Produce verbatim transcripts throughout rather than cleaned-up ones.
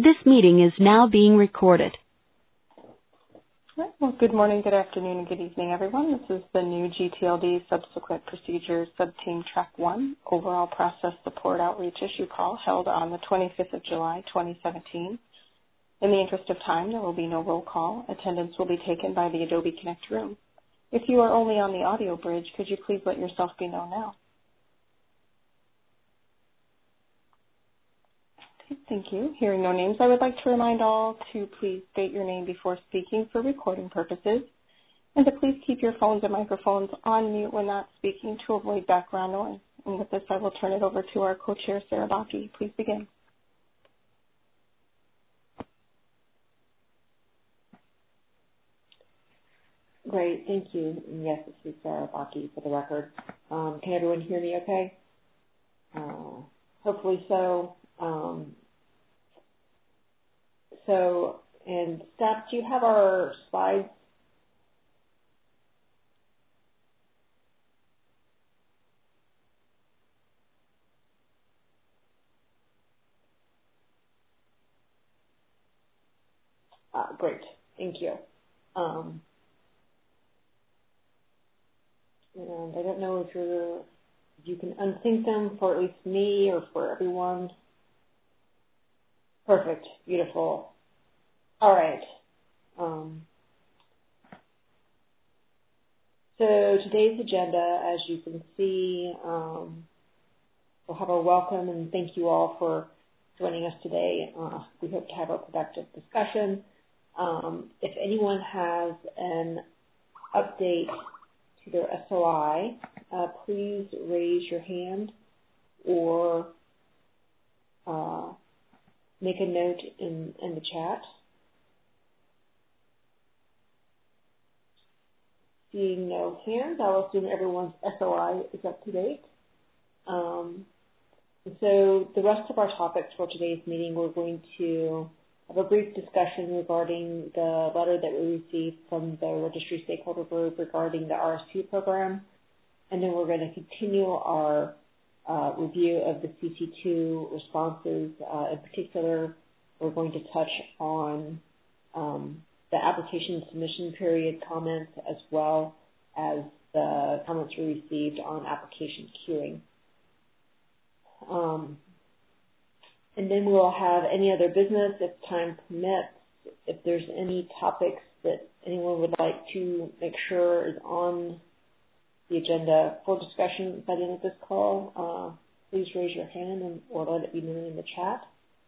This meeting is now being recorded. Right. Well, good morning, good afternoon, and good evening, everyone. This is the new G T L D Subsequent Procedures Subteam Track one Overall Process Support Outreach Issue Call held on the twenty-fifth of July, twenty seventeen. In the interest of time, there will be no roll call. Attendance will be taken by the Adobe Connect room. If you are only on the audio bridge, could you please let yourself be known now? Thank you. Hearing no names, I would like to remind all to please state your name before speaking for recording purposes, and to please keep your phones and microphones on mute when not speaking to avoid background noise. And with this, I will turn it over to our co-chair, Sarah Bakke. Please begin. Great, thank you. And yes, this is Sarah Bakke for the record. Um, can everyone hear me okay? Uh, hopefully so. Um, so, and staff, do you have our slides? Uh, great, thank you. Um, and I don't know if you're, if you can unsync them for at least me or for everyone. Perfect, beautiful. All right. Um, so today's agenda, as you can see, um, we'll have a welcome and thank you all for joining us today. Uh, we hope to have a productive discussion. Um, if anyone has an update to their S O I, uh, please raise your hand or uh, make a note in, in the chat. Seeing no hands, I'll assume everyone's S O I is up to date. Um, so the rest of our topics for today's meeting, we're going to have a brief discussion regarding the letter that we received from the registry stakeholder group regarding the R S P program. And then we're going to continue our uh, review of the C C two responses. Uh, in particular, we're going to touch on um, the application submission period comments as well as the comments we received on application queuing. Um, and then we'll have any other business if time permits. If there's any topics that anyone would like to make sure is on the agenda for discussion by the end of this call, uh, please raise your hand and, or let it be known in the chat.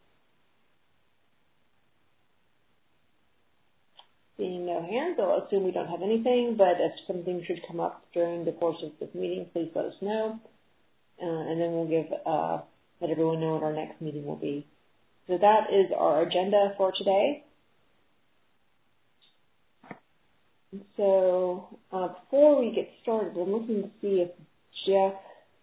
Seeing no hands, I'll assume we don't have anything, but if something should come up during the course of this meeting, please let us know. Uh, and then we'll give, uh, let everyone know what our next meeting will be. So that is our agenda for today. So uh, before we get started, I'm looking to see if Jeff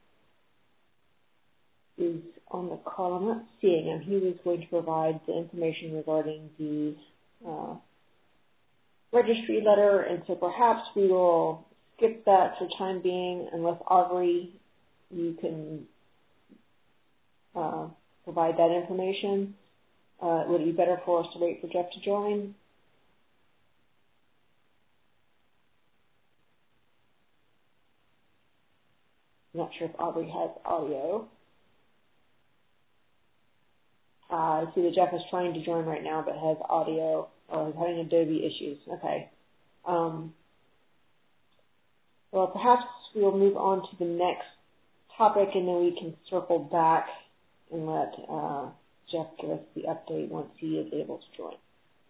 is on the call. I'm not seeing him. He was going to provide the information regarding the uh, registry letter, and so perhaps we will skip that for the time being, unless Aubrey, you can uh, provide that information. Uh, would it be better for us to wait for Jeff to join? I'm not sure if Aubrey has audio. Uh, I see that Jeff is trying to join right now but has audio or is having Adobe issues. Okay. Um, well, perhaps we'll move on to the next topic and then we can circle back and let uh, Jeff give us the update once he is able to join.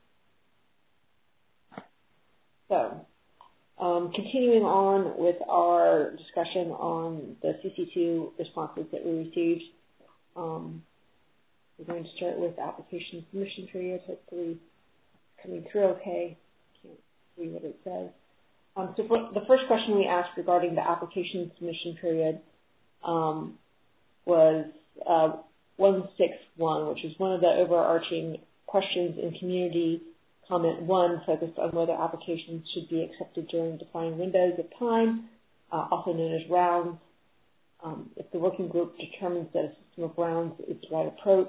So, Um, continuing on with our discussion on the C C two responses that we received, um, we're going to start with application submission period. Hopefully coming through okay. Can't see what it says. Um, so for the first question we asked regarding the application submission period um, was uh, one six one, which is one of the overarching questions in community. Comment one focused on whether applications should be accepted during defined windows of time, uh, also known as rounds. Um, if the working group determines that a system of rounds is the right approach,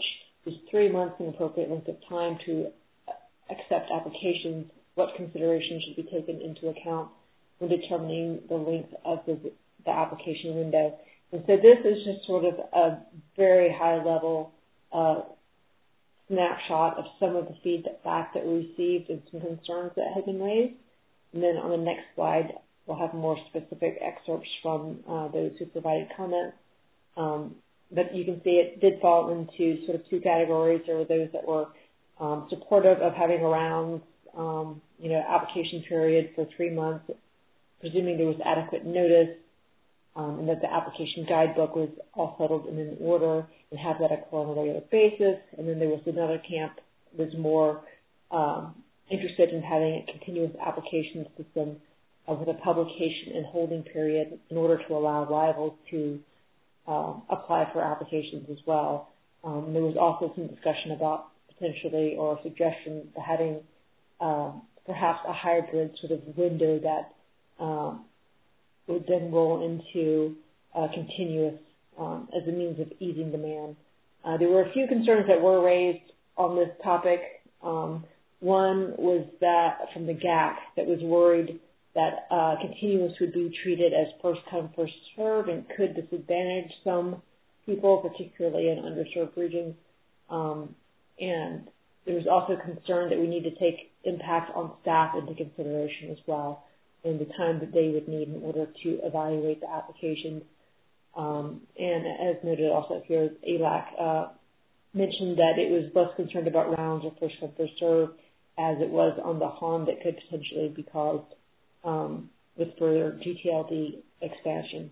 is three months an appropriate length of time to accept applications? What considerations should be taken into account when determining the length of the, the application window? And so this is just sort of a very high-level uh, snapshot of some of the feedback that we received and some concerns that had been raised. And then on the next slide, we'll have more specific excerpts from uh, those who provided comments. Um, but you can see it did fall into sort of two categories. There were those that were um, supportive of having a round, um, you know, application period for three months, presuming there was adequate notice, um, and that the application guidebook was all settled and in order, and have that occur on a regular basis. And then there was another camp that was more um, interested in having a continuous application system uh, with a publication and holding period in order to allow rivals to uh, apply for applications as well. Um, there was also some discussion about potentially or a suggestion for having uh, perhaps a hybrid sort of window that um, would then roll into uh, continuous um, as a means of easing demand. Uh, there were a few concerns that were raised on this topic. Um, one was that from the G A C that was worried that uh, continuous would be treated as first come, first serve and could disadvantage some people, particularly in underserved regions. Um, and there was also concern that we need to take impact on staff into consideration as well, and the time that they would need in order to evaluate the applications. Um, and as noted also here, A L A C uh, mentioned that it was less concerned about rounds or first come, first serve as it was on the harm that could potentially be caused um, with further G T L D expansion.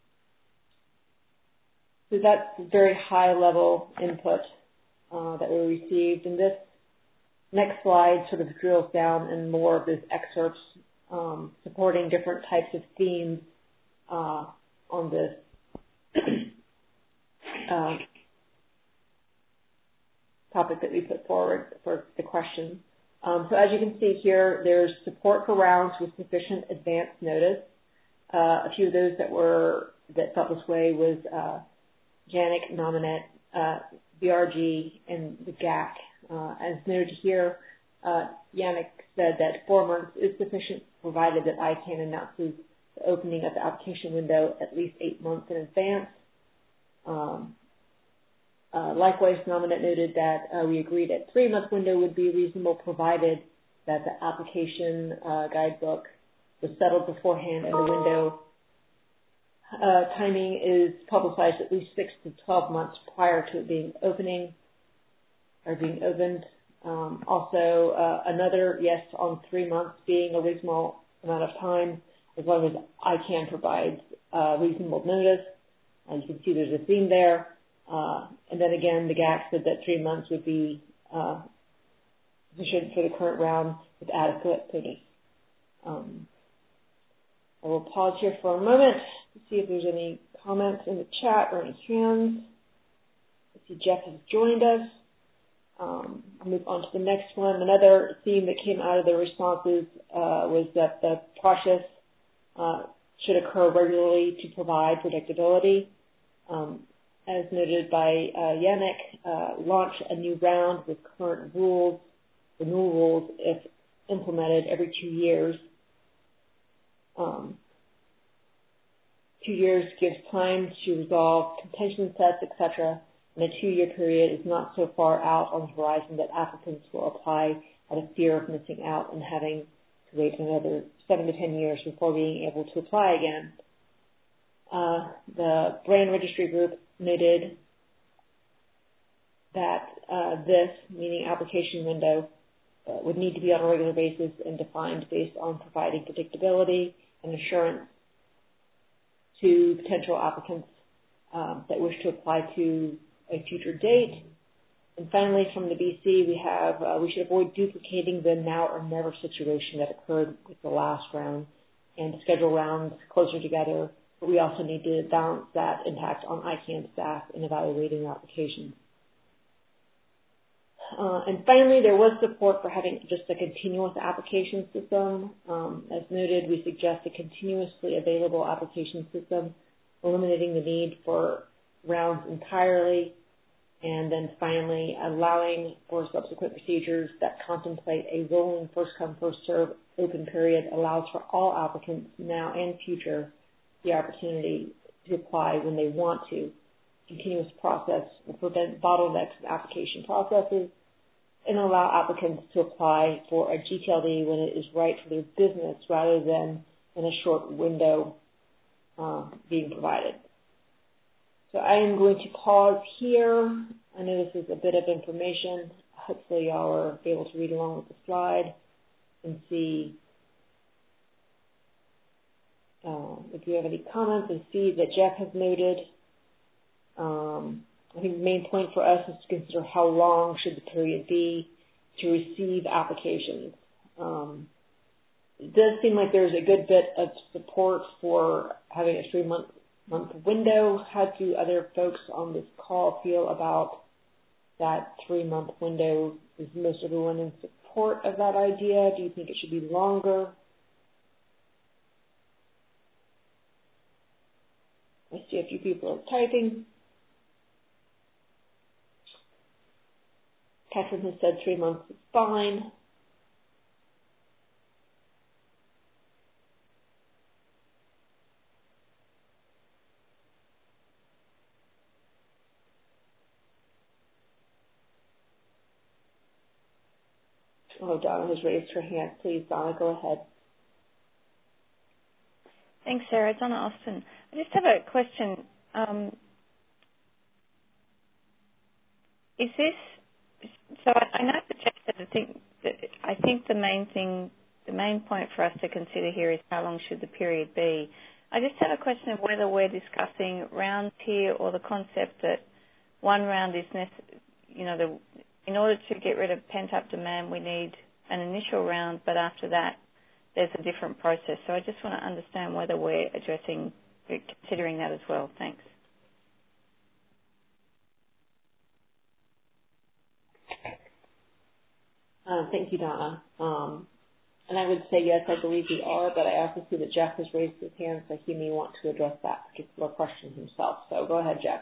So that's very high level input uh, that we received. And this next slide sort of drills down in more of these excerpts um, supporting different types of themes uh, on this uh, topic that we put forward for the question. Um, so as you can see here, there's support for rounds with sufficient advance notice. Uh, a few of those that were that felt this way was uh, JANIC, Nominet, uh, B R G, and the G A C. Uh, as noted here, uh, JANIC said that four months is sufficient, provided that I CANN announces the opening of the application window at least eight months in advance. Um, uh, likewise, Nominet noted that uh, we agreed that three-month window would be reasonable, provided that the application uh, guidebook was settled beforehand and the window uh, timing is publicized at least six to twelve months prior to it being opening or being opened. Um, also, uh, another yes on three months being a reasonable amount of time, as long as I CANN provides uh, reasonable notice. Uh, you can see there's a theme there. Uh, and then again, the G A C said that three months would be uh, sufficient for the current round with adequate notice. Um, I will pause here for a moment to see if there's any comments in the chat or any hands. I see Jeff has joined us. Um, I'll move on to the next one. Another theme that came out of the responses uh, was that the process uh, should occur regularly to provide predictability. Um, as noted by uh, Yannick, uh, launch a new round with current rules, the new rules, if implemented every two years. Um, two years gives time to resolve contention sets, et cetera, and a two-year period is not so far out on the horizon that applicants will apply out of fear of missing out and having to wait another seven to ten years before being able to apply again. Uh, the brand registry group noted that uh, this, meaning application window, uh, would need to be on a regular basis and defined based on providing predictability and assurance to potential applicants um, that wish to apply to a future date. And finally, from the B C, we have uh, we should avoid duplicating the now or never situation that occurred with the last round and schedule rounds closer together. But we also need to balance that impact on I CANN staff in evaluating applications. Uh, and finally, there was support for having just a continuous application system. Um, as noted, we suggest a continuously available application system, eliminating the need for rounds entirely. And then finally, allowing for subsequent procedures that contemplate a rolling first-come, first-served open period allows for all applicants now and future the opportunity to apply when they want to. Continuous process will prevent bottlenecks in application processes and allow applicants to apply for a G T L D when it is right for their business rather than in a short window uh, being provided. So I am going to pause here. I know this is a bit of information. Hopefully y'all are able to read along with the slide and see uh, if you have any comments. I see that Jeff has noted. Um, I think the main point for us is to consider how long should the period be to receive applications. Um, it does seem like there's a good bit of support for having a three-month month window. How do other folks on this call feel about that three-month window? Is most everyone in support of that idea? Do you think it should be longer? I see a few people are typing. Catherine has said three months is fine. Oh, Donna has raised her hand. Please, Donna, go ahead. Thanks, Sarah. Donna Austin. I just have a question. Um, is this, so I, I know that Jeff said, I think, that I think the main thing, the main point for us to consider here is how long should the period be. I just have a question of whether we're discussing rounds here or the concept that one round is necessary, you know, the, in order to get rid of pent-up demand, we need an initial round, but after that, there's a different process. So I just want to understand whether we're addressing, considering that as well. Thanks. Uh, thank you, Donna. Um, and I would say yes, I believe we are, but I also see that Jeff has raised his hand, so he may want to address that particular question himself. So go ahead, Jeff.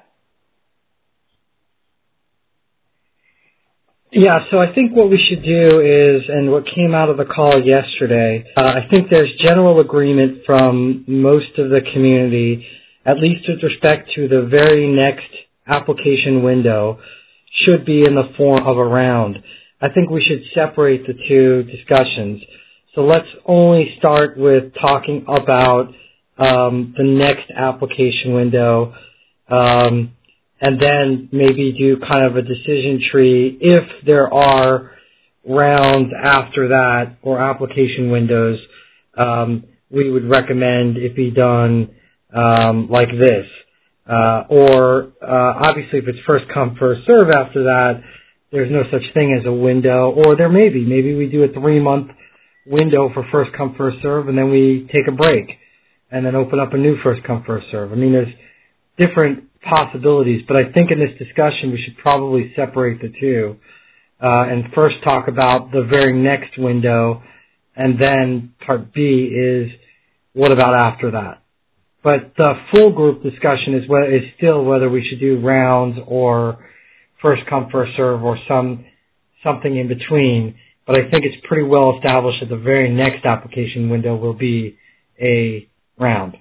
Yeah, so I think what we should do is, and what came out of the call yesterday, uh, I think there's general agreement from most of the community, at least with respect to the very next application window, should be in the form of a round. I think we should separate the two discussions. So let's only start with talking about um, the next application window, um, and then maybe do kind of a decision tree if there are rounds after that or application windows. Um, we would recommend it be done um, like this. Uh, or uh, obviously if it's first come, first serve after that, there's no such thing as a window, or there may be. Maybe we do a three-month window for first come, first serve, and then we take a break and then open up a new first come, first serve. I mean, there's different possibilities, but I think in this discussion we should probably separate the two uh, and first talk about the very next window, and then part B is what about after that. But the full group discussion is, what, is still whether we should do rounds or first come, first serve, or some something in between. But I think it's pretty well established that the very next application window will be a round.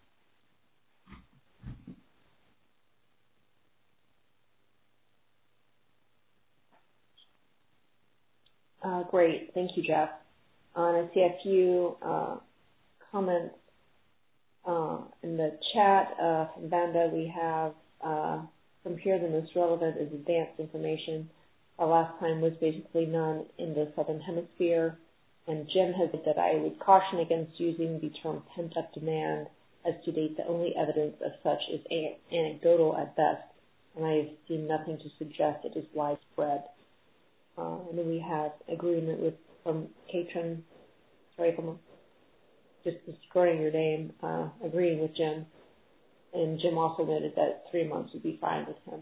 Uh, great. Thank you, Jeff. Uh, and I see a few uh, comments uh, in the chat uh, from Vanda. We have, uh, from here, the most relevant is advanced information. Our last time was basically none in the Southern Hemisphere. And Jim has said that I would caution against using the term pent-up demand, as to date the only evidence of such is anecdotal at best, and I have seen nothing to suggest it is widespread. Uh, and then we have agreement with from Katrin, sorry if I'm just destroying your name, uh, agreeing with Jim. And Jim also noted that three months would be fine with him.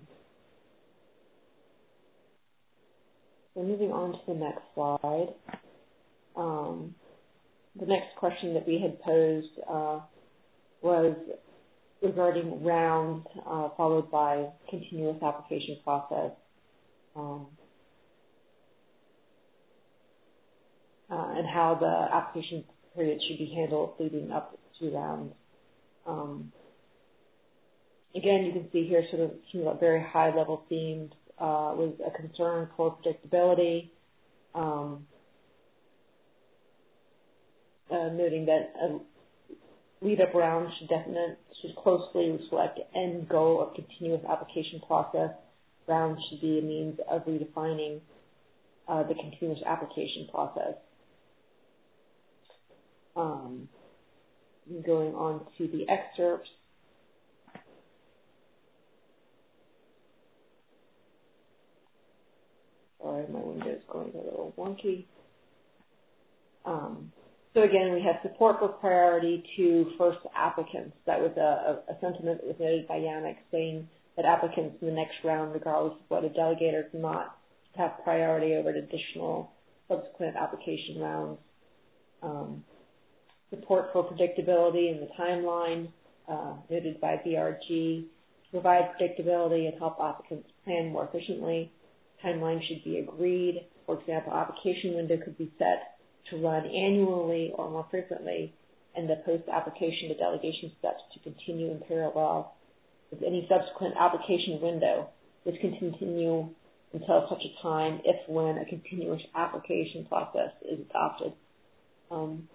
So moving on to the next slide. Um, the next question that we had posed uh, was regarding rounds, uh, followed by continuous application process. Um, uh, and how the application period should be handled leading up to rounds. Um, again, you can see here sort of some of very high-level themes uh, with a concern for predictability, um, uh, noting that a lead-up round should definitely should closely reflect the end goal of continuous application process. Rounds should be a means of redefining uh, the continuous application process. Um, going on to the excerpts. Sorry, my window is going a little wonky. Um, so again, we have support for priority to first applicants. That was a, a, a sentiment that was noted by Yannick, saying that applicants in the next round, regardless of what a delegator does not have priority over additional subsequent application rounds. Um, support for predictability in the timeline, uh, noted by B R G, to provide predictability and help applicants plan more efficiently. Timeline should be agreed. For example, application window could be set to run annually or more frequently, and the post-application to delegation steps to continue in parallel with any subsequent application window. This can continue until such a time if when a continuous application process is adopted. Um,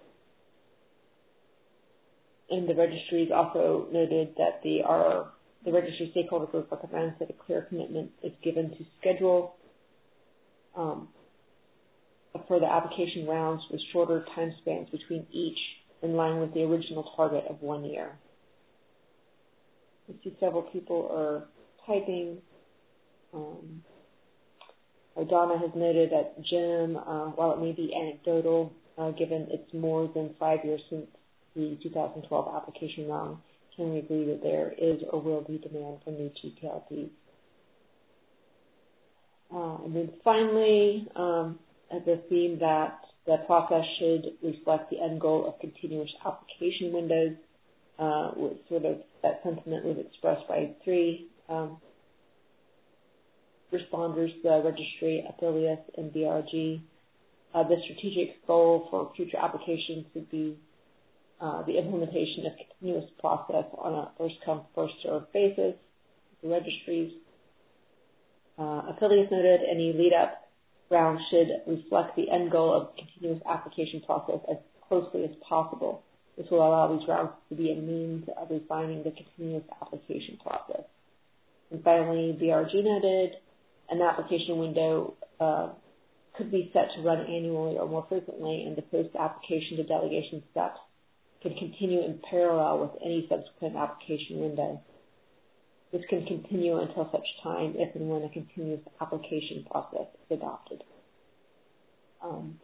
and the registries also noted that the our the registry stakeholder group recommends that a clear commitment is given to schedule um, for the application rounds with shorter time spans between each, in line with the original target of one year. I see several people are typing. Um, Donna has noted that Jim, uh, while it may be anecdotal, uh, given it's more than five years since the two thousand twelve application round, can we agree that there is or will be demand for new G T L Ds? Uh, and then finally, um, the theme that the process should reflect the end goal of continuous application windows, uh, with sort of that sentiment was expressed by three um, responders, the registry, Affilius, and B R G. Uh, the strategic goal for future applications would be uh, the implementation of continuous process on a first-come, first-served basis. The registries. Uh, Affilius noted any lead-up round should reflect the end goal of continuous application process as closely as possible. This will allow these rounds to be a means of refining the continuous application process. And finally, B R G noted an application window uh, could be set to run annually or more frequently, and the post-application to delegation steps can continue in parallel with any subsequent application window. This can continue until such time if and when a continuous application process is adopted. Um,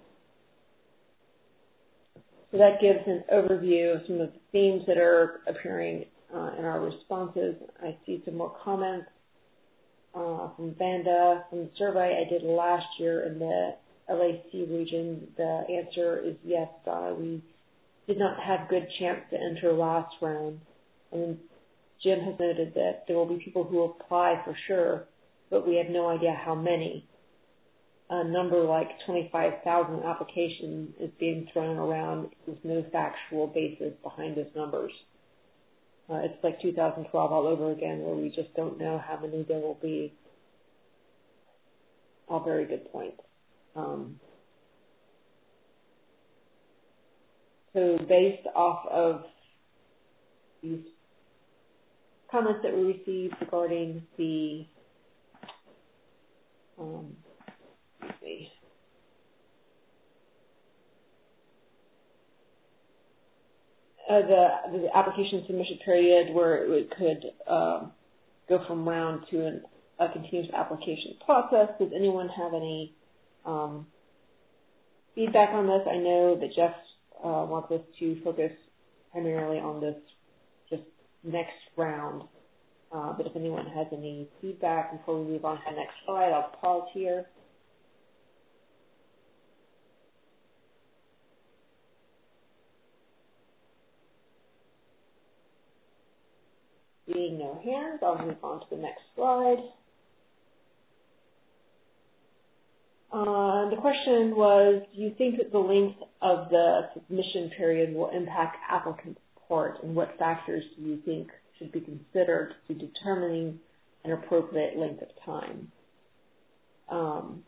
so that gives an overview of some of the themes that are appearing uh, in our responses. I see some more comments uh, from Vanda. From the survey I did last year in the L A C region, the answer is yes, Donna. We did not have good chance to enter last round. And Jim has noted that there will be people who apply for sure, but we have no idea how many. A number like twenty-five thousand applications is being thrown around with no factual basis behind those numbers. Uh, it's like two thousand twelve all over again, where we just don't know how many there will be. All very good points. Um, so based off of these comments that we received regarding the um, let's see. Uh, the, the application submission period where it could um, go from round to an, a continuous application process. Does anyone have any um, feedback on this? I know that Jeff uh, wants us to focus primarily on this just next round. Uh, but if anyone has any feedback before we move on to the next slide, I'll pause here. Seeing no hands, I'll move on to the next slide. Uh, the question was, do you think that the length of the submission period will impact applicant support, and what factors do you think should be considered to determining an appropriate length of time? Um,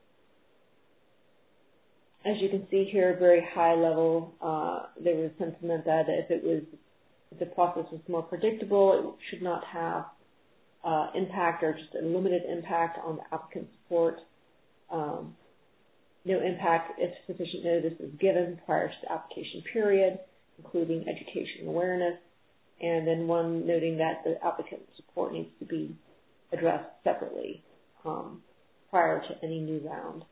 as you can see here, very high level, uh, there was sentiment that if it was, if the process was more predictable, it should not have uh, impact or just a limited impact on the applicant support. Um, no impact if sufficient notice is given prior to the application period, including education awareness, and then one noting that the applicant support needs to be addressed separately um, prior to any new round.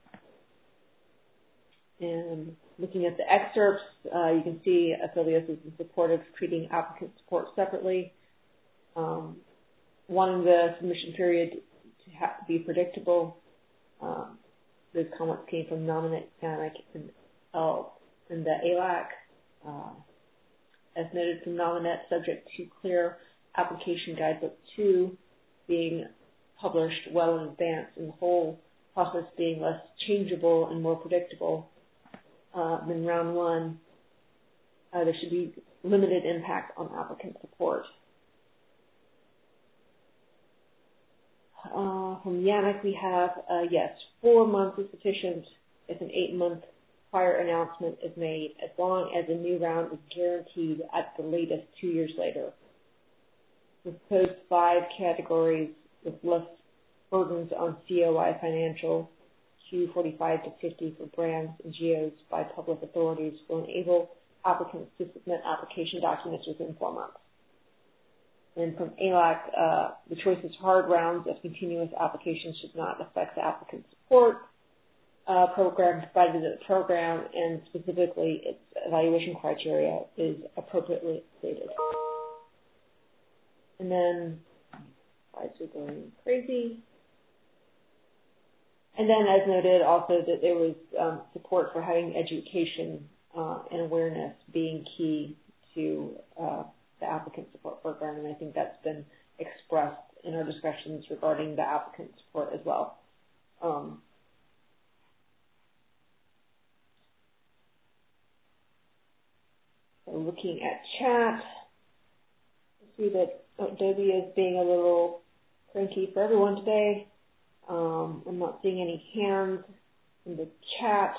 And looking at the excerpts, uh, you can see Afilios is in support of treating applicant support separately, um, wanting the submission period to have to be predictable. Um, those comments came from Nominate, Sanic, and L and the A L A C. Uh, as noted from Nominate, subject to clear application guidebook two being published well in advance and the whole process being less changeable and more predictable uh, than round one, uh, there should be limited impact on applicant support. Uh, from Yannick, we have, uh, yes, four months is sufficient if an eight-month prior announcement is made, as long as a new round is guaranteed at the latest two years later. We've proposed five categories with less burdens on C O I Financial, Q forty-five to fifty for brands and geos by public authorities will enable applicants to submit application documents within four months. And from A L A C, uh, the choice is hard rounds of continuous applications should not affect the applicant support uh, program provided that the program and specifically its evaluation criteria is appropriately stated. And then slides are going crazy. And then, as noted, also that there was um, support for having education uh, and awareness being key to uh, the applicant support program, and I think that's been expressed in our discussions regarding the applicant support as well. Um, so looking at chat, I see that Adobe is being a little cranky for everyone today. Um, I'm not seeing any hands in the chat.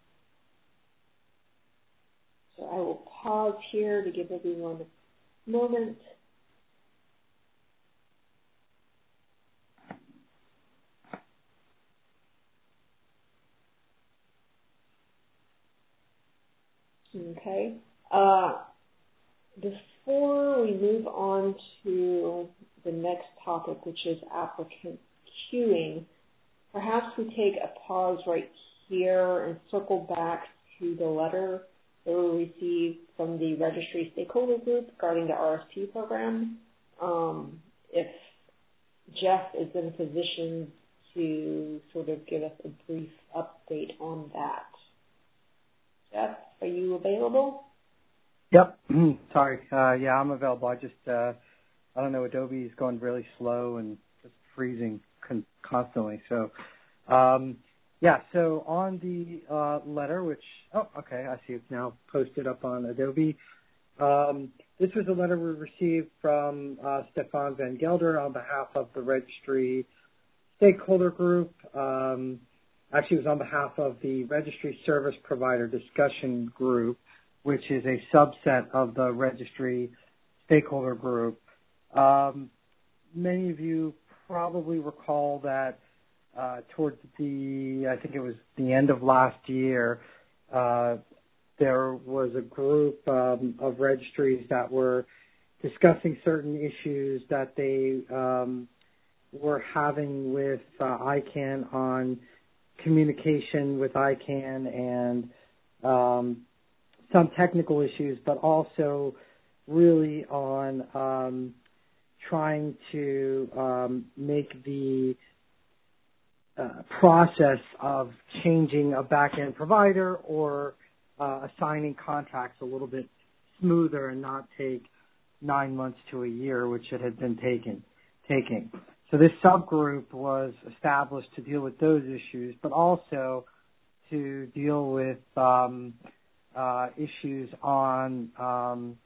So I will pause here to give everyone a moment. Okay. Uh, before we move on to the next topic, which is applicant queuing, perhaps we take a pause right here and circle back to the letter that we received from the registry stakeholder group regarding the R S P program. Um, if Jeff is in a position to sort of give us a brief update on that. Jeff, are you available? Yep. Sorry. Uh, yeah, I'm available. I just, uh, I don't know, Adobe is going really slow and just freezing con- constantly. So, um, yeah, so on the uh, letter, which, oh, okay, I see it's now posted up on Adobe. Um, this was a letter we received from uh, Stefan Van Gelder on behalf of the registry stakeholder group. Um, actually, it was on behalf of the registry service provider discussion group, which is a subset of the registry stakeholder group. Um, many of you probably recall that uh, towards the, I think it was the end of last year, uh, there was a group um, of registries that were discussing certain issues that they um, were having with uh, I CANN on communication with I CANN and um, some technical issues, but also really on um, trying to um, make the uh, process of changing a back-end provider or uh, assigning contracts a little bit smoother and not take nine months to a year, which it had been taken, taking. So this subgroup was established to deal with those issues, but also to deal with um, uh, issues on um,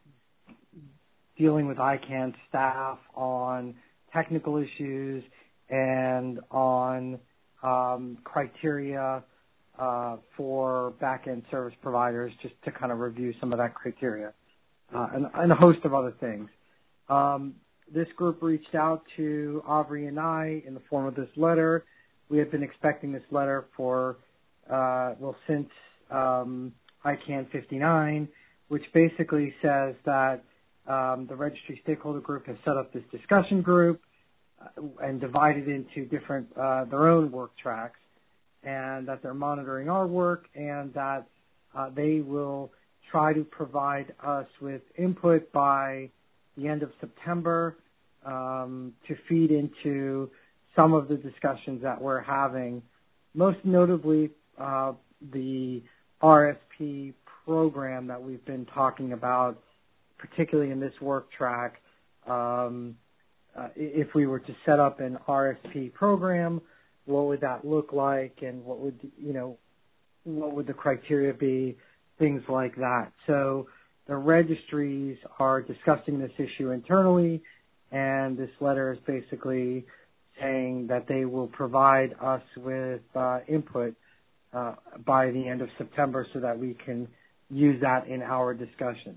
dealing with I CANN staff, on technical issues, and on um, criteria uh, for back-end service providers, just to kind of review some of that criteria, uh, and, and a host of other things. Um, this group reached out to Aubrey and I in the form of this letter. We have been expecting this letter for, uh, well, since um, I CANN fifty-nine, which basically says that um, the registry stakeholder group has set up this discussion group uh, and divided into different, uh, their own work tracks, and that they're monitoring our work, and that uh, they will try to provide us with input by the end of September um, to feed into some of the discussions that we're having, most notably uh, the R S P program that we've been talking about, particularly in this work track. Um, uh, if we were to set up an R S P program, what would that look like, and what would, you know, what would the criteria be, things like that. So the registries are discussing this issue internally, and this letter is basically saying that they will provide us with uh, input uh, by the end of September so that we can use that in our discussions.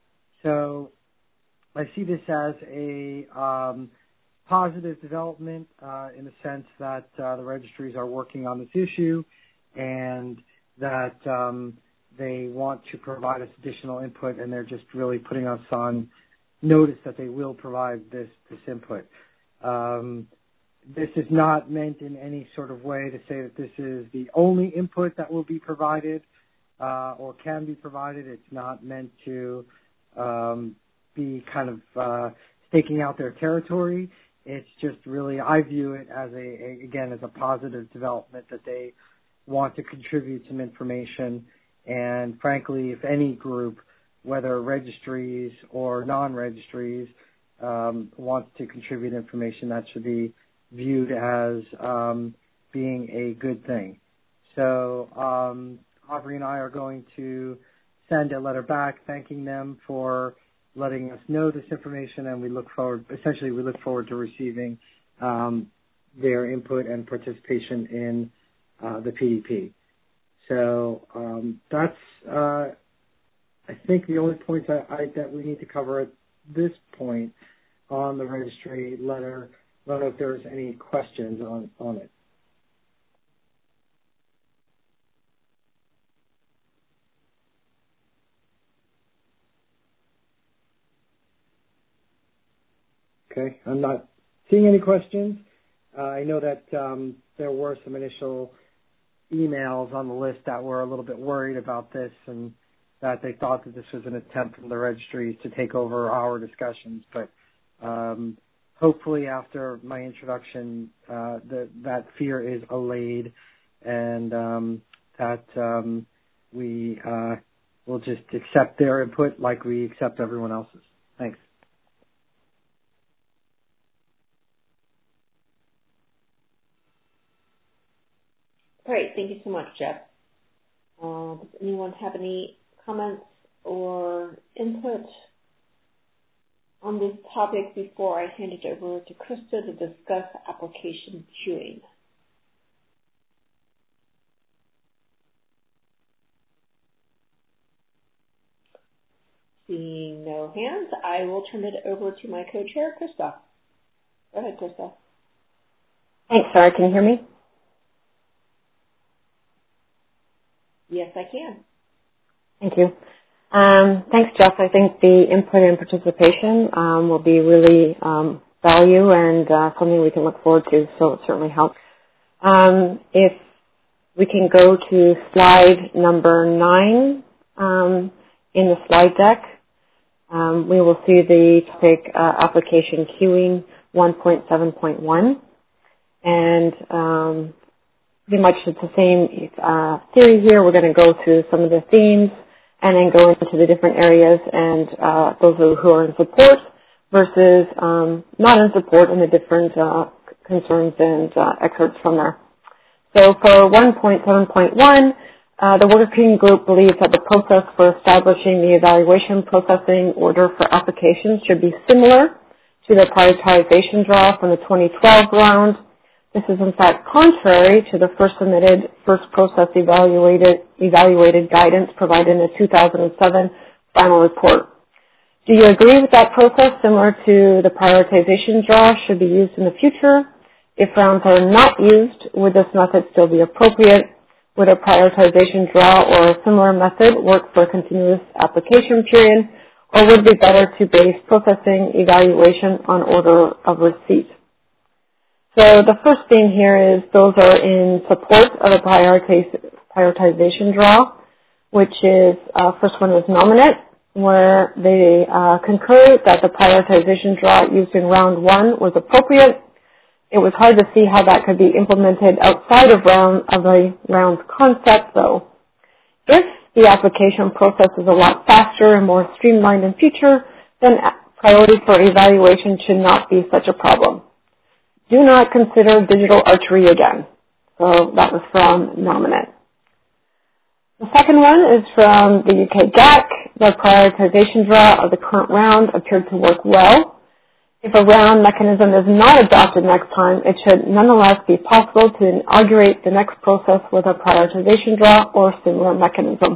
So I see this as a um, positive development uh, in the sense that uh, the registries are working on this issue, and that um, they want to provide us additional input, and they're just really putting us on notice that they will provide this, this input. Um, this is not meant in any sort of way to say that this is the only input that will be provided uh, or can be provided. It's not meant to um, be kind of uh, staking out their territory. It's just really, I view it as a, a, again, as a positive development that they want to contribute some information. And frankly, if any group, whether registries or non-registries, um, wants to contribute information, that should be viewed as um, being a good thing. So um, Aubrey and I are going to send a letter back thanking them for letting us know this information, and we look forward, essentially we look forward to receiving um, their input and participation in uh, the P D P. So um, that's, uh, I think, the only points that, I, that we need to cover at this point on the registry letter. I don't know if there's any questions on, on it. Okay, I'm not seeing any questions. Uh, I know that um, there were some initial emails on the list that were a little bit worried about this, and that they thought that this was an attempt from the registries to take over our discussions. But um, hopefully after my introduction, uh, the, that fear is allayed, and um, that um, we uh, will just accept their input like we accept everyone else's. Thanks. Great. Thank you so much, Jeff. Uh, does anyone have any comments or input on this topic before I hand it over to Krista to discuss application queuing? Seeing no hands, I will turn it over to my co-chair, Krista. Go ahead, Krista. Thanks, Sarah. Can you hear me? Yes, I can. Thank you. Um, thanks, Jeff. I think the input and participation um, will be really um, value and uh, something we can look forward to, so it certainly helps. Um, if we can go to slide number nine um, in the slide deck, um, we will see the topic uh, application queuing one point seven point one. And um, pretty much it's the same uh, theory here. We're going to go through some of the themes and then go into the different areas and uh, those who are in support versus um, not in support and the different uh, concerns and uh, excerpts from there. So for one point seven point one, uh, the working group believes that the process for establishing the evaluation processing order for applications should be similar to the prioritization draw from the twenty twelve round. This is in fact contrary to the first submitted, first process evaluated, evaluated guidance provided in the two thousand seven final report. Do you agree with that process similar to the prioritization draw should be used in the future? If rounds are not used, would this method still be appropriate? Would a prioritization draw or a similar method work for a continuous application period? Or would it be better to base processing evaluation on order of receipt? So the first thing here is those are in support of a prioritization draw, which is, uh, first one is Nominate, where they uh, concur that the prioritization draw used in round one was appropriate. It was hard to see how that could be implemented outside of round of the round's concept, though. If the application process is a lot faster and more streamlined in future, then priority for evaluation should not be such a problem. Do not consider digital archery again. So that was from Nominate. The second one is from the U K G A C. The prioritization draw of the current round appeared to work well. If a round mechanism is not adopted next time, it should nonetheless be possible to inaugurate the next process with a prioritization draw or similar mechanism.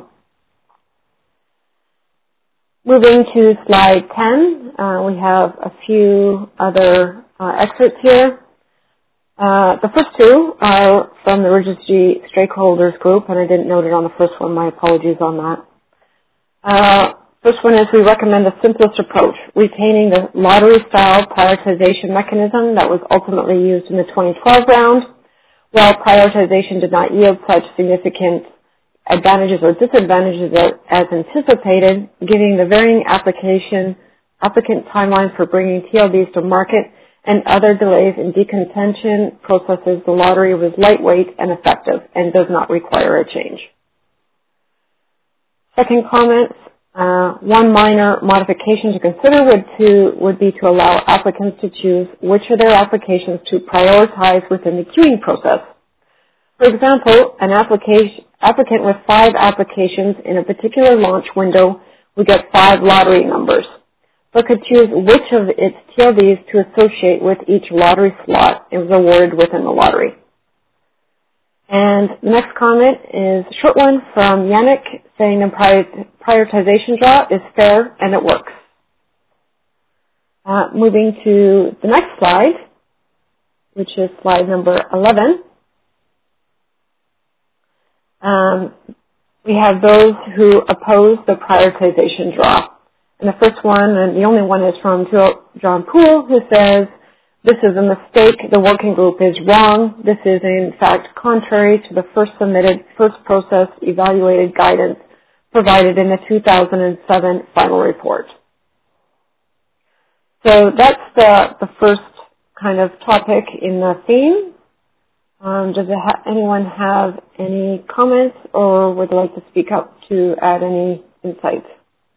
Moving to slide ten, uh, we have a few other uh, excerpts here. Uh, the first two are from the Registry Stakeholders Group, and I didn't note it on the first one. My apologies on that. Uh, first one is we recommend the simplest approach, retaining the lottery-style prioritization mechanism that was ultimately used in the twenty twelve round. While prioritization did not yield such significant advantages or disadvantages as anticipated, giving the varying application applicant timelines for bringing T L Ds to market and other delays in decontention processes, the lottery was lightweight and effective and does not require a change. Second comment, uh, one minor modification to consider would, to, would be to allow applicants to choose which of their applications to prioritize within the queuing process. For example, an application, applicant with five applications in a particular launch window would get five lottery numbers, but could choose which of its T L Ds to associate with each lottery slot it was awarded within the lottery. And the next comment is a short one from Yannick saying the prioritization draw is fair and it works. Uh, moving to the next slide, which is slide number eleven. Um, we have those who oppose the prioritization draw. And the first one, and the only one, is from John Poole, who says, this is a mistake. The working group is wrong. This is, in fact, contrary to the first submitted, first process evaluated guidance provided in the two thousand seven final report. So that's the, the first kind of topic in the theme. Um, does it ha- anyone have any comments or would like to speak up to add any insights?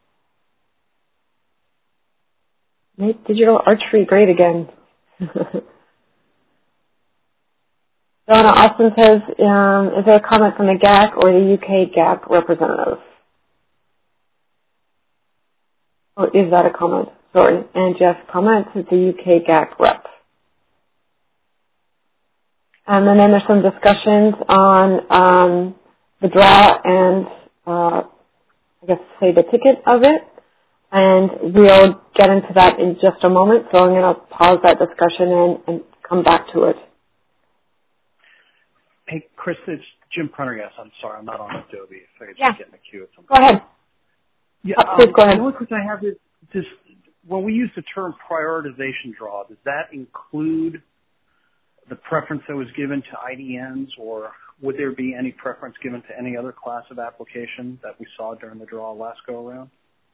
Make digital archery great again. Donna Austin says, um, is there a comment from the G A C or the U K G A C representative? Or is that a comment? Sorry. And Jeff comments, it's the U K G A C rep. Um, and then there's some discussions on um, the draw and, uh, I guess, say the ticket of it. And we'll get into that in just a moment, so I'm going to pause that discussion and, and come back to it. Hey, Chris, it's Jim Prendergast. I'm sorry, I'm not on Adobe. So I yeah. just get in the queue at some point. Go ahead. Yeah, oh, please um, go ahead. The only question I have is, does, when we use the term prioritization draw, does that include the preference that was given to I D Ns, or would there be any preference given to any other class of application that we saw during the draw last go-around?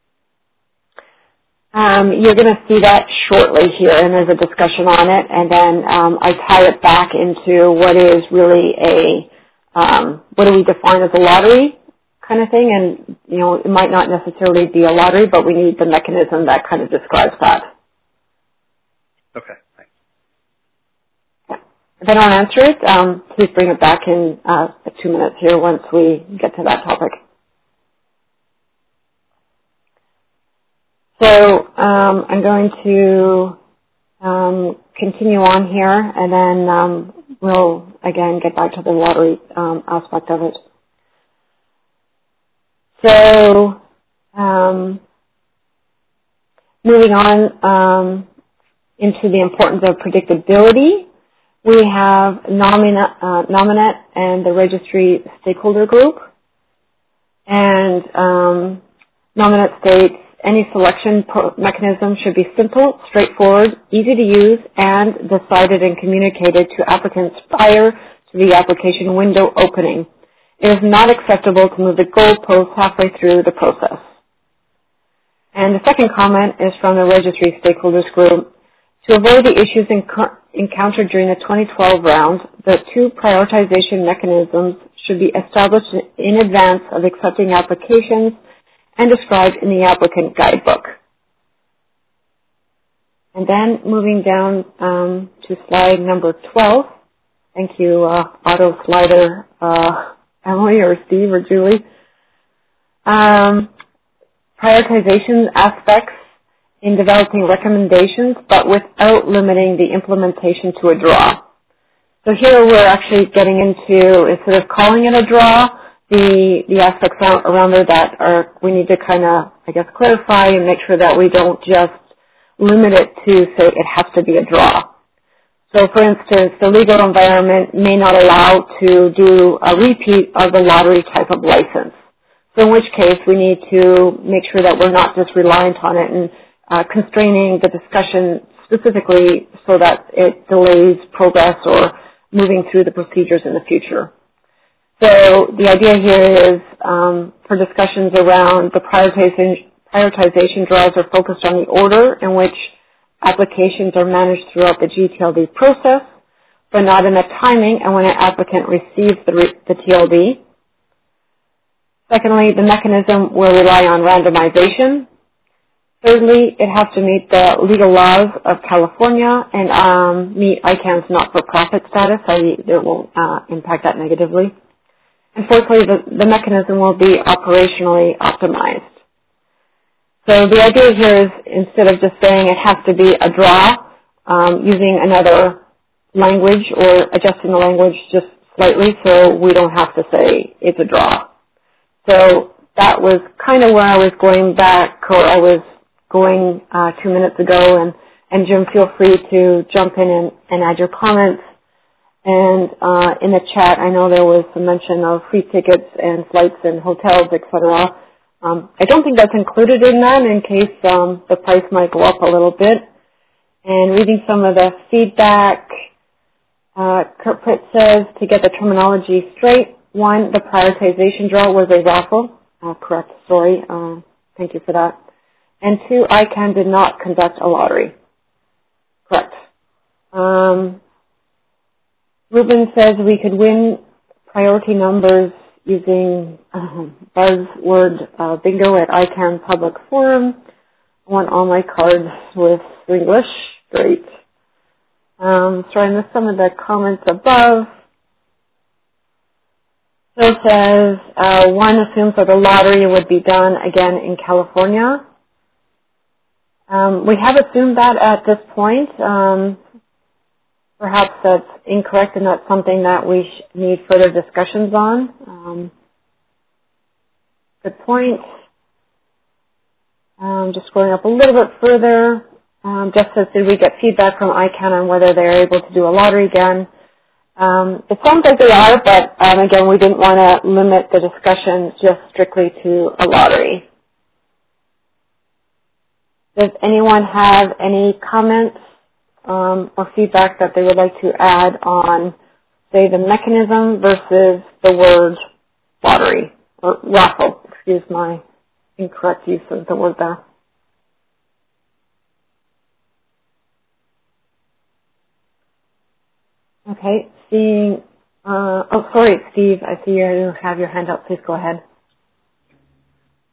Um, you're going to see that shortly here, and there's a discussion on it, and then um, I tie it back into what is really a, um, what do we define as a lottery kind of thing, and, you know, it might not necessarily be a lottery, but we need the mechanism that kind of describes that. Okay, thanks. Yeah. If I don't answer it, um, please bring it back in uh, two minutes here once we get to that topic. So um, I'm going to um, continue on here, and then um, we'll, again, get back to the lottery um, aspect of it. So um, moving on um, into the importance of predictability, we have Nominet, uh, Nominet and the registry stakeholder group. And um, Nominet states, any selection mechanism should be simple, straightforward, easy to use, and decided and communicated to applicants prior to the application window opening. It is not acceptable to move the goalposts halfway through the process. And the second comment is from the registry stakeholders group. To avoid the issues enc- encountered during the twenty twelve round, the two prioritization mechanisms should be established in advance of accepting applications and described in the applicant guidebook. And then moving down um, to slide number twelve. Thank you, uh, auto slider, uh, Emily or Steve or Julie. Um, prioritization aspects in developing recommendations, but without limiting the implementation to a draw. So here we're actually getting into, instead of calling it a draw, the, the aspects around there that are, we need to kind of, I guess, clarify and make sure that we don't just limit it to say it has to be a draw. So, for instance, the legal environment may not allow to do a repeat of the lottery type of license. So in which case, we need to make sure that we're not just reliant on it and uh, constraining the discussion specifically so that it delays progress or moving through the procedures in the future. So the idea here is um, for discussions around the prioritization, prioritization draws are focused on the order in which applications are managed throughout the G T L D process, but not in the timing and when an applicant receives the, re- the T L D. Secondly, the mechanism will rely on randomization. Thirdly, it has to meet the legal laws of California and um, meet I CANN's not-for-profit status, so it won't uh, impact that negatively. And fourthly, the, the mechanism will be operationally optimized. So the idea here is instead of just saying it has to be a draw, um, using another language or adjusting the language just slightly so we don't have to say it's a draw. So that was kind of where I was going back, or I was going uh, two minutes ago. And, and Jim, feel free to jump in and, and add your comments. And uh, in the chat, I know there was some mention of free tickets and flights and hotels, et cetera. Um, I don't think that's included in that in case um, the price might go up a little bit. And reading some of the feedback, uh, Kurt Pritt says, to get the terminology straight, one, the prioritization draw was a raffle. Uh, correct, sorry. Uh, thank you for that. And two, I CANN did not conduct a lottery. Correct. Um, Ruben says we could win priority numbers using uh, buzzword uh, bingo at I CANN Public Forum. I want all my cards with English. Great. Um, so I missed some of the comments above. So it says, uh, one assumes that the lottery would be done again in California. Um, we have assumed that at this point. Um, perhaps that's incorrect and that's something that we sh- need further discussions on. Um, good point. Um, just going up a little bit further, um, just says, did we get feedback from I CANN on whether they're able to do a lottery again? Um, it sounds like they are, but um, again, we didn't want to limit the discussion just strictly to a lottery. Does anyone have any comments um, or feedback that they would like to add on, say, the mechanism versus the word lottery, or raffle? Excuse my incorrect use of the word there. Okay, seeing, uh, oh, sorry, Steve, I see you have your hand up. Please go ahead.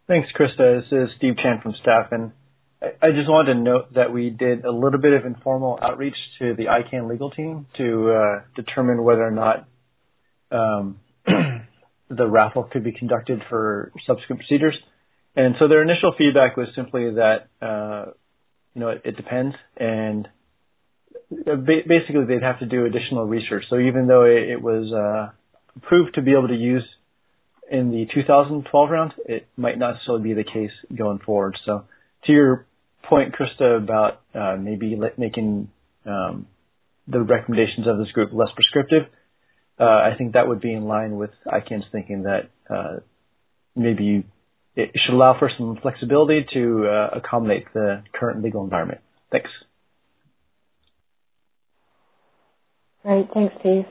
Thanks, Krista. This is Steve Chan from staff, and I just wanted to note that we did a little bit of informal outreach to the I CANN legal team to uh, determine whether or not um, the raffle could be conducted for subsequent procedures. And so their initial feedback was simply that, uh, you know, it, it depends, and basically they'd have to do additional research. So even though it, it was uh, approved to be able to use in the two thousand twelve round, it might not necessarily be the case going forward. So to your point, Krista, about uh, maybe making um, the recommendations of this group less prescriptive, uh, I think that would be in line with I CANN's thinking that uh, maybe you, it should allow for some flexibility to uh, accommodate the current legal environment. Thanks. Great. Thanks, Steve.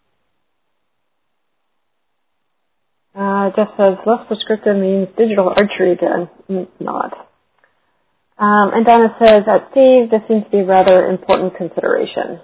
Uh, Jeff says less prescriptive means digital archery again. Mm, not. Um, and Donna says that Steve, this seems to be a rather important consideration.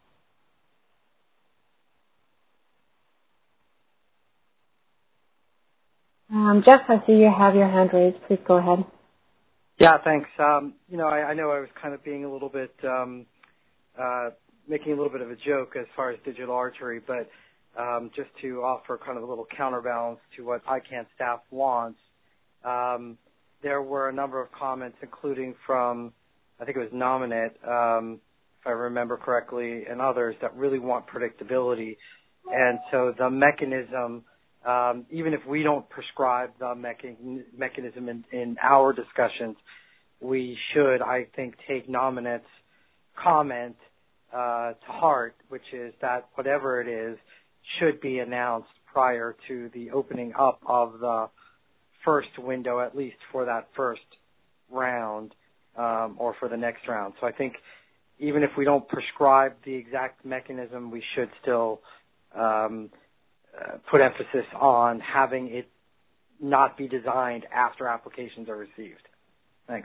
Um, Jeff, I see you have your hand raised. Please go ahead. Yeah, thanks. Um, you know, I, I know I was kind of being a little bit, um, uh, making a little bit of a joke as far as digital archery, but um, just to offer kind of a little counterbalance to what I CANN staff wants, um, there were a number of comments, including from, I think it was Nominate, um, if I remember correctly, and others that really want predictability. And so the mechanism, um, even if we don't prescribe the mecha- mechanism in, in our discussions, we should, I think, take Nominate's comment uh, to heart, which is that whatever it is should be announced prior to the opening up of the first window, at least for that first round um, or for the next round. So I think even if we don't prescribe the exact mechanism, we should still um, uh, put emphasis on having it not be designed after applications are received. Thanks.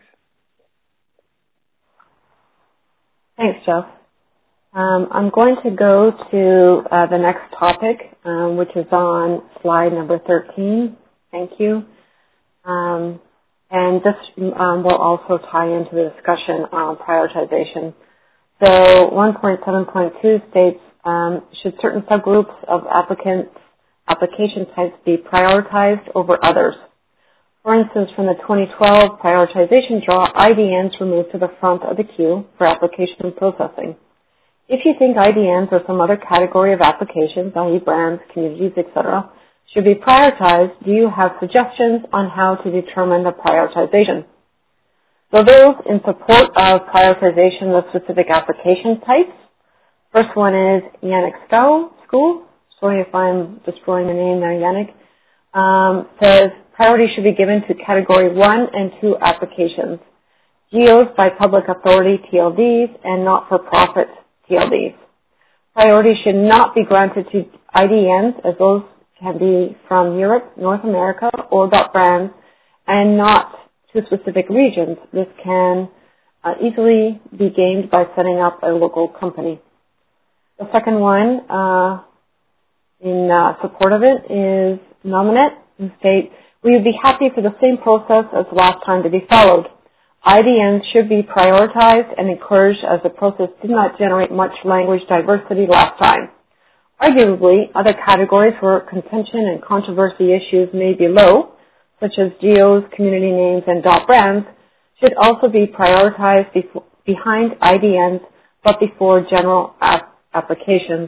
Thanks, Jeff. Um, I'm going to go to uh, the next topic, um, which is on slide number thirteen. Thank you. Um, and this um, will also tie into the discussion on prioritization. So one point seven point two states, um, should certain subgroups of applicants, application types be prioritized over others? For instance, from the twenty twelve prioritization draw, I D Ns were moved to the front of the queue for application processing. If you think I D Ns or some other category of applications, that is brands, communities, et cetera, should be prioritized, do you have suggestions on how to determine the prioritization? So those in support of prioritization of specific application types, first one is Yannick Stowe School. Sorry if I'm destroying the name there, Yannick. Um, says priority should be given to category one and two applications, G Os by public authority T L Ds and not-for-profit T L Ds. Priority should not be granted to I D Ns, as those can be from Europe, North America, or .brands, and not to specific regions. This can uh, easily be gained by setting up a local company. The second one, uh, in uh, support of it, is Nominate and state, we would be happy for the same process as last time to be followed. I D Ns should be prioritized and encouraged as the process did not generate much language diversity last time. Arguably, other categories where contention and controversy issues may be low, such as G Os, community names, and .brands, should also be prioritized before, behind I D Ns, but before general ap- applications.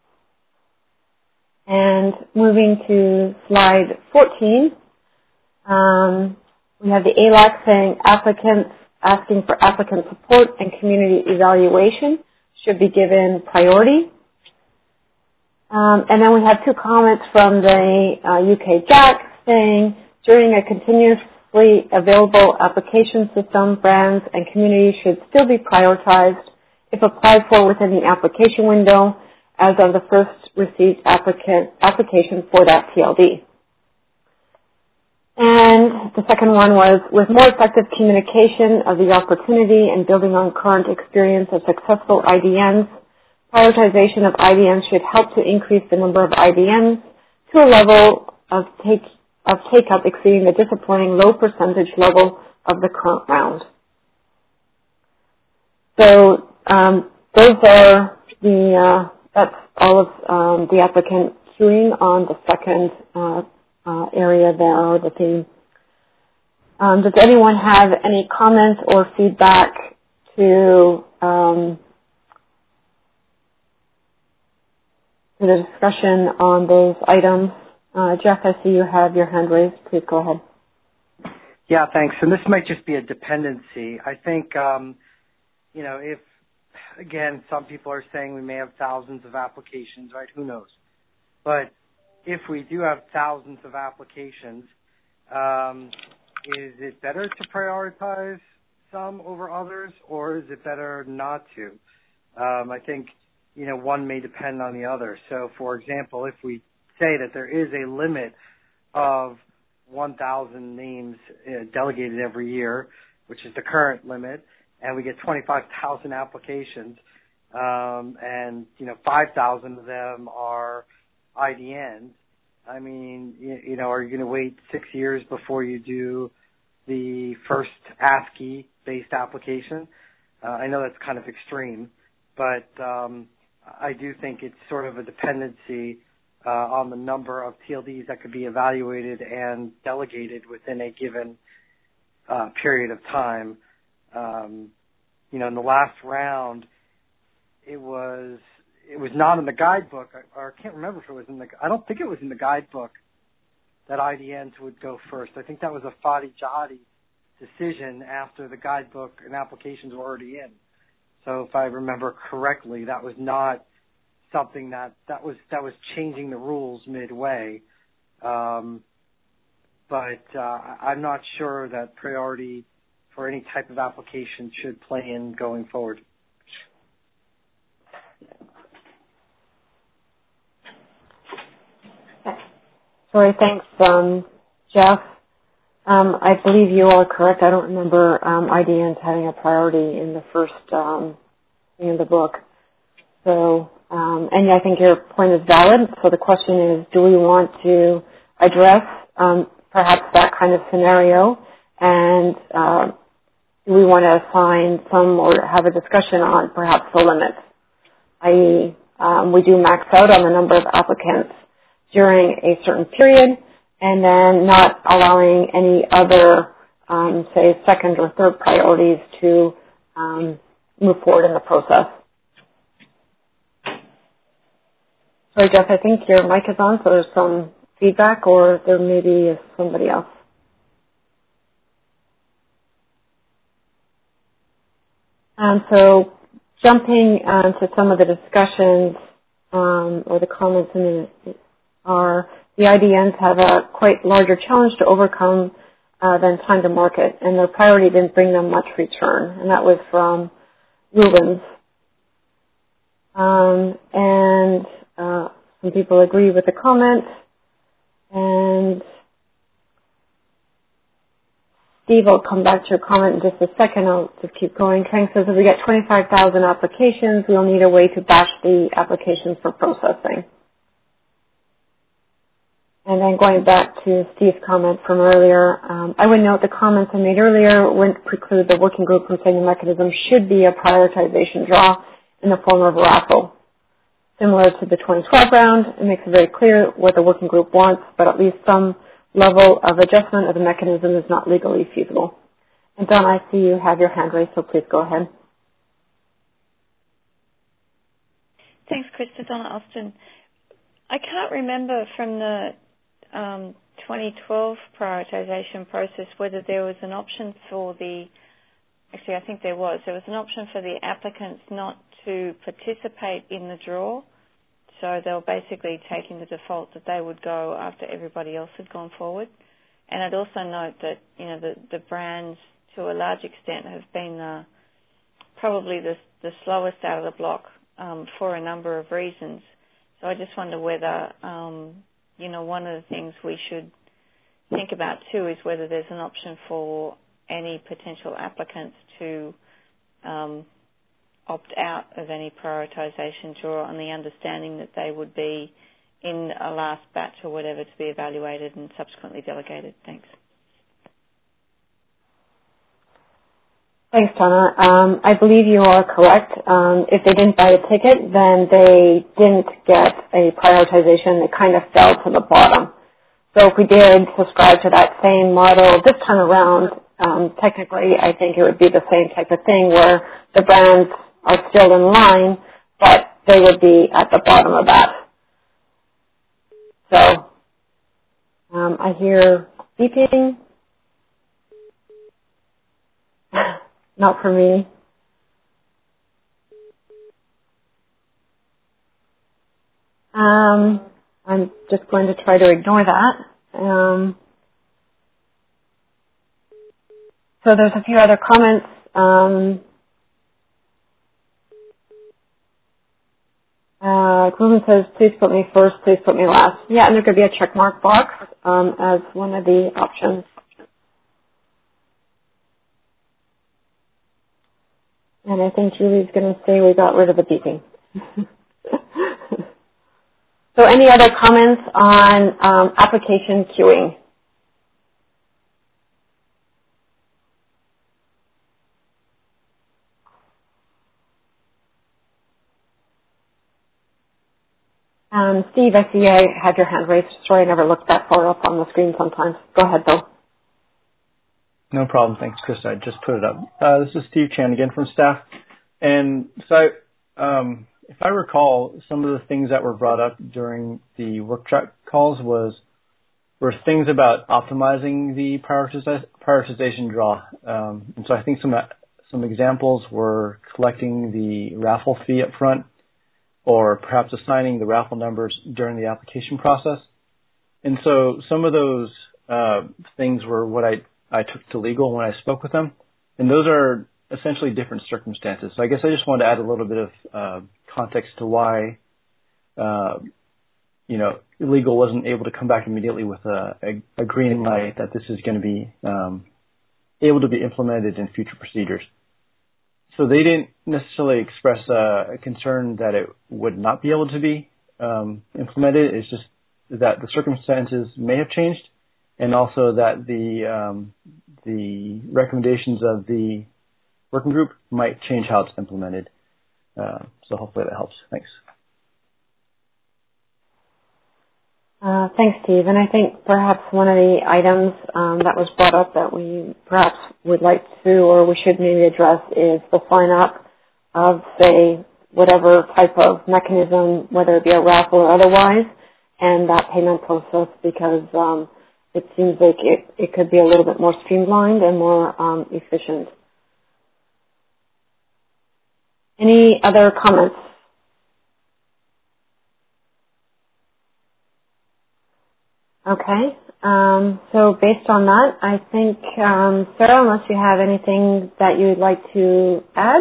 And moving to slide fourteen, um, we have the A L A C saying applicants asking for applicant support and community evaluation should be given priority. Um, and then we have two comments from the uh, U K J A C saying during a continuously available application system, brands and communities should still be prioritized if applied for within the application window as of the first received applicant, application for that T L D. And the second one was, with more effective communication of the opportunity and building on current experience of successful I D Ns, prioritization of I D Ns should help to increase the number of I D Ns to a level of take of take-up exceeding the disappointing low percentage level of the current round. So um, those are the, uh, that's all of um, the applicant queuing on the second uh, uh, area there, or the theme. Um, does anyone have any comments or feedback to um, to the discussion on those items? Uh, Jeff, I see you have your hand raised. Please go ahead. Yeah, thanks. And this might just be a dependency. I think, um, you know, if, again, some people are saying we may have thousands of applications, right? Who knows? But if we do have thousands of applications, um, is it better to prioritize some over others, or is it better not to? Um, I think, you know, one may depend on the other. So, for example, if we say that there is a limit of one thousand names uh, delegated every year, which is the current limit, and we get twenty-five thousand applications, um, and, you know, five thousand of them are I D Ns, I mean, you, you know, are you going to wait six years before you do the first ASCII-based application? Uh, I know that's kind of extreme, but um, I do think it's sort of a dependency uh, on the number of T L Ds that could be evaluated and delegated within a given uh, period of time. Um, you know, in the last round, it was it was not in the guidebook, or I can't remember if it was in the. I don't think it was in the guidebook that I D Ns would go first. I think that was a Fadi Jahadi decision after the guidebook and applications were already in. So if I remember correctly, that was not something that, that was that was changing the rules midway. Um, but uh, I'm not sure that priority for any type of application should play in going forward. Sorry, thanks, um, Jeff. Um, I believe you are correct. I don't remember um, I D Ns having a priority in the first um, thing in the book. So, um, and I think your point is valid. So the question is, do we want to address um, perhaps that kind of scenario, and uh, do we want to assign some or have a discussion on perhaps the limits, that is, um, we do max out on the number of applicants during a certain period, and then not allowing any other, um, say, second or third priorities to um, move forward in the process. Sorry, Jeff, I think your mic is on, so there's some feedback, or there maybe is somebody else. And so jumping um, to some of the discussions um, or the comments in the are the I D Ns have a quite larger challenge to overcome uh, than time to market, and their priority didn't bring them much return, and that was from Rubens. Um, and uh, some people agree with the comment, and Steve, I'll come back to your comment in just a second. I'll just keep going. Trang says, if we get twenty-five thousand applications, we'll need a way to batch the applications for processing. And then going back to Steve's comment from earlier, um, I would note the comments I made earlier wouldn't preclude the working group from saying the mechanism should be a prioritization draw in the form of a raffle. Similar to the twenty twelve round, it makes it very clear what the working group wants, but at least some level of adjustment of the mechanism is not legally feasible. And Don, I see you have your hand raised, so please go ahead. Thanks, Krista. Donna Austin. I can't remember from the um, twenty twelve prioritization process whether there was an option for the, actually I think there was, there was an option for the applicants not to participate in the draw. So they were basically taking the default that they would go after everybody else had gone forward. And I'd also note that, you know, the, the brands to a large extent have been uh, probably the, the slowest out of the block um, for a number of reasons. So I just wonder whether, um, you know, one of the things we should think about too is whether there's an option for any potential applicants to um, opt out of any prioritization draw on the understanding that they would be in a last batch or whatever to be evaluated and subsequently delegated? Thanks. Thanks, Donna. Um, I believe you are correct. Um, if they didn't buy a ticket, then they didn't get a prioritization. They kind of fell to the bottom. So if we did subscribe to that same model this time around, um, technically I think it would be the same type of thing where the brands are still in line, but they would be at the bottom of that. So um, I hear beeping. Not for me. Um, I'm just going to try to ignore that. Um, so there's a few other comments. Um, uh, Cleveland says, please put me first, please put me last. Yeah, and there could be a check mark box um, as one of the options. And I think Julie's going to say we got rid of the beeping. So any other comments on um, application queuing? Um, Steve, I see I had your hand raised. Sorry, I never looked that far up on the screen sometimes. Go ahead, Bill. No problem. Thanks, Krista. I just put it up. Uh, this is Steve Chan again from staff. And so um, if I recall, some of the things that were brought up during the work track calls was were things about optimizing the prioritize, prioritization draw. Um, and so I think some some examples were collecting the raffle fee up front or perhaps assigning the raffle numbers during the application process. And so some of those uh, things were what I I took to legal when I spoke with them, and those are essentially different circumstances. So I guess I just wanted to add a little bit of uh, context to why, uh, you know, legal wasn't able to come back immediately with a, a, a green light that this is going to be um, able to be implemented in future procedures. So they didn't necessarily express uh, a concern that it would not be able to be um, implemented. It's just that the circumstances may have changed, and also that the um, the recommendations of the working group might change how it's implemented. Uh, so hopefully that helps. Thanks. Uh, thanks, Steve. And I think perhaps one of the items um, that was brought up that we perhaps would like to or we should maybe address is the sign-up of, say, whatever type of mechanism, whether it be a raffle or otherwise, and that payment process, because um, it seems like it, it could be a little bit more streamlined and more um, efficient. Any other comments? Okay. Um, so based on that, I think, um, Sarah, unless you have anything that you'd like to add?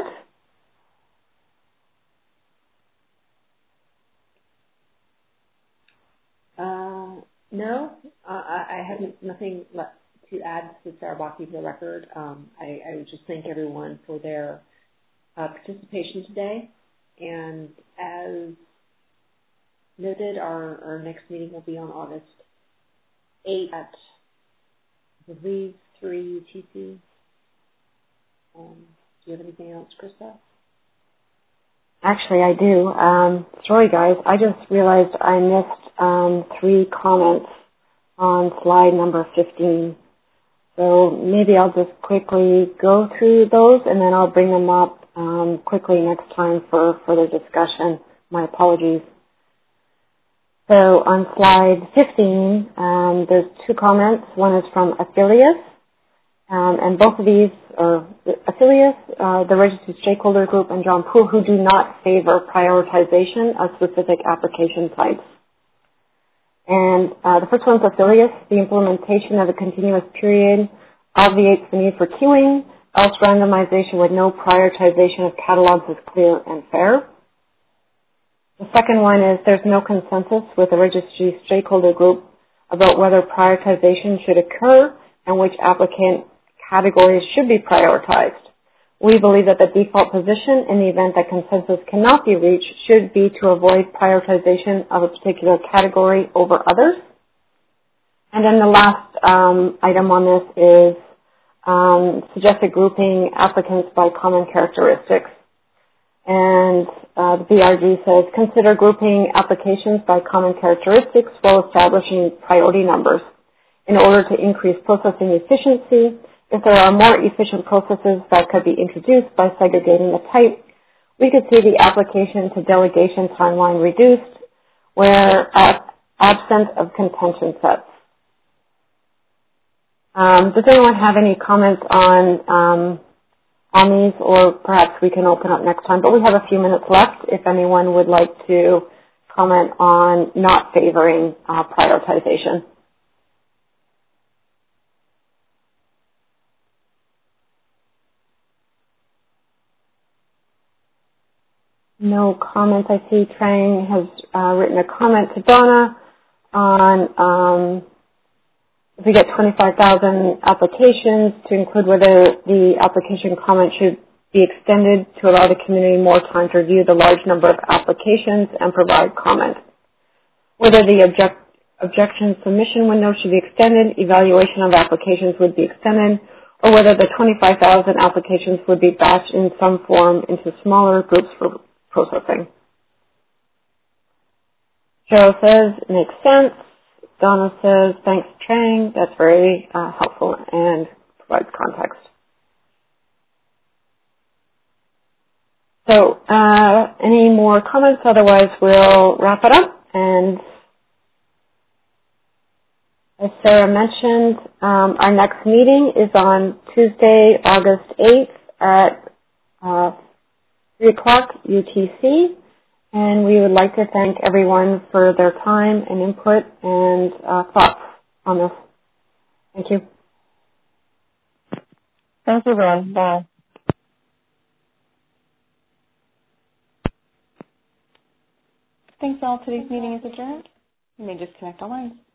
Uh, no, uh, I I have nothing left to add to Sarah Bakke for the record. Um, I, I would just thank everyone for their uh, participation today. And as noted, our, our next meeting will be on August eighth at, I believe, three U T C. Um, do you have anything else, Krista? Actually, I do. Um, sorry, guys. I just realized I missed um, three comments on slide number fifteen. So maybe I'll just quickly go through those, and then I'll bring them up um, quickly next time for further discussion. My apologies. So on slide fifteen, um, there's two comments. One is from Affilius, um, and both of these are Affilius, uh, the Registered Stakeholder Group, and John Poole, who do not favor prioritization of specific application types. And uh, the first one's Affilius. The implementation of a continuous period obviates the need for queuing, else randomization with no prioritization of catalogs is clear and fair. The second one is there's no consensus with the registry stakeholder group about whether prioritization should occur and which applicant categories should be prioritized. We believe that the default position in the event that consensus cannot be reached should be to avoid prioritization of a particular category over others. And then the last um, item on this is um, suggested grouping applicants by common characteristics. And uh, the B R G says, consider grouping applications by common characteristics while establishing priority numbers in order to increase processing efficiency. If there are more efficient processes that could be introduced by segregating the type, we could see the application to delegation timeline reduced where ab- absent of contention sets. Um, does anyone have any comments on um, on these, or perhaps we can open up next time? But we have a few minutes left if anyone would like to comment on not favoring uh, prioritization. No comments. I see Trang has uh, written a comment to Donna on um, if we get twenty-five thousand applications, to include whether the application comment should be extended to allow the community more time to review the large number of applications and provide comment. Whether the object, objection submission window should be extended, evaluation of applications would be extended, or whether the twenty-five thousand applications would be batched in some form into smaller groups for processing. Cheryl says, makes sense. Donna says, thanks, Trang. That's very uh, helpful and provides context. So, uh, any more comments? Otherwise, we'll wrap it up. And as Sarah mentioned, um, our next meeting is on Tuesday, August eighth at uh, three o'clock U T C. And we would like to thank everyone for their time and input and uh, thoughts on this. Thank you. Thanks, everyone. Bye. Thanks all. Today's meeting is adjourned. You may disconnect all lines.